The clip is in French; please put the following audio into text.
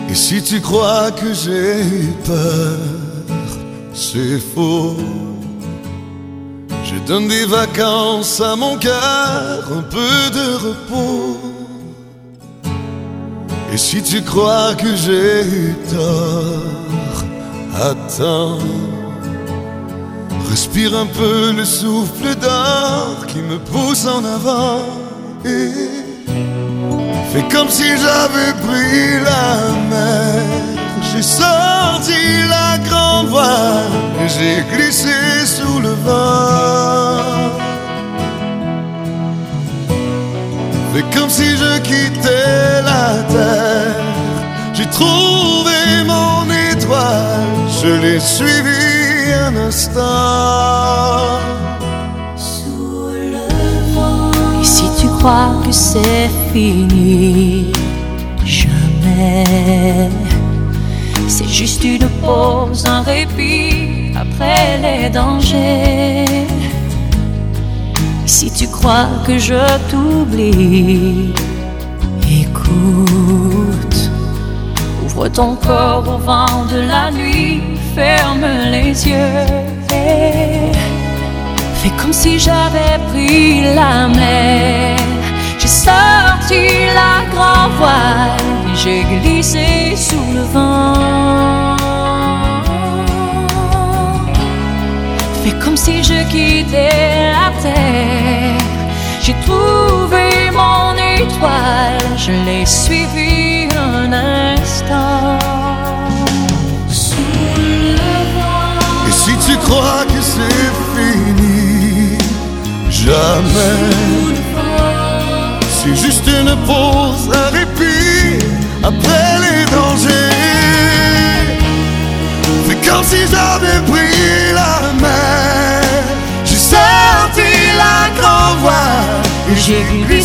Et si tu crois que j'ai eu peur, c'est faux. Je donne des vacances à mon cœur, un peu de repos. Et si tu crois que j'ai eu tort, attends. Respire un peu le souffle d'or qui me pousse en avant. Et fais comme si j'avais pris la mer. J'ai sorti la grande voile et j'ai glissé sous le vent. Fais comme si je quittais la terre. J'ai trouvé mon étoile, je l'ai suivie un instant. Sous le vent. Et si tu crois que c'est fini, jamais. C'est juste une pause, un répit après les dangers. Et si tu crois que je t'oublie, écoute. Ouvre ton corps au vent de la nuit, ferme les yeux et fais comme si j'avais pris la mer. J'ai sorti la grande voile et j'ai glissé sous le vent. Fais comme si je quittais la terre. J'ai trouvé mon étoile, je l'ai suivie un instant. Sous le vent. Et si tu crois que c'est fini, jamais. C'est juste une pause, un répit après les dangers. C'est comme si j'avais pris la mer. J'ai sorti la grande voile et j'ai glissé